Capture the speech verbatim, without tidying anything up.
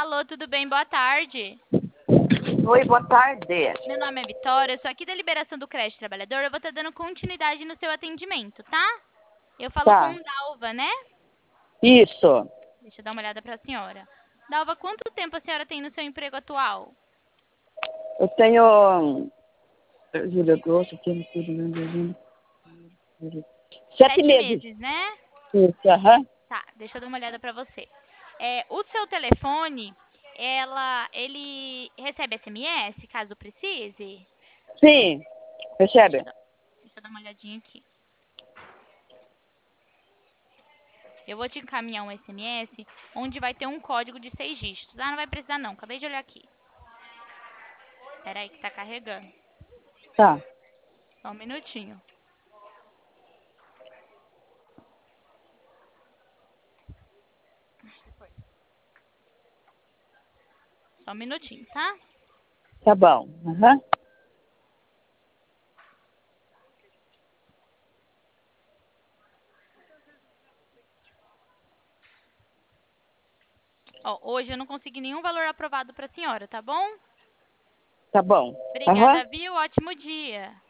Alô, tudo bem? Boa tarde. Oi, boa tarde. Meu nome é Vitória, eu sou aqui da Liberação do Crédito Trabalhador. Eu vou estar dando continuidade no seu atendimento, tá? Eu falo com Tá. Dalva, né? Isso. Deixa eu dar uma olhada para a senhora. Dalva, quanto tempo a senhora tem no seu emprego atual? Eu tenho. Julho, agosto, setembro, outubro, novembro, dezembro. Sete Sete meses. meses, né? Isso, aham. Tá, deixa eu dar uma olhada para você. É, o seu telefone, ela, ele recebe S M S, caso precise? Sim. Deixa eu Recebe? dar, deixa eu dar uma olhadinha aqui. Eu vou te encaminhar um S M S onde vai ter um código de seis dígitos. Ah, não vai precisar não. Acabei de olhar aqui. Espera aí que tá carregando. Tá. Só um minutinho. Só um minutinho, tá? Tá bom. Aham. Ó, hoje eu não consegui nenhum valor aprovado pra senhora, tá bom? Tá bom. Aham. Obrigada, viu? Ótimo dia.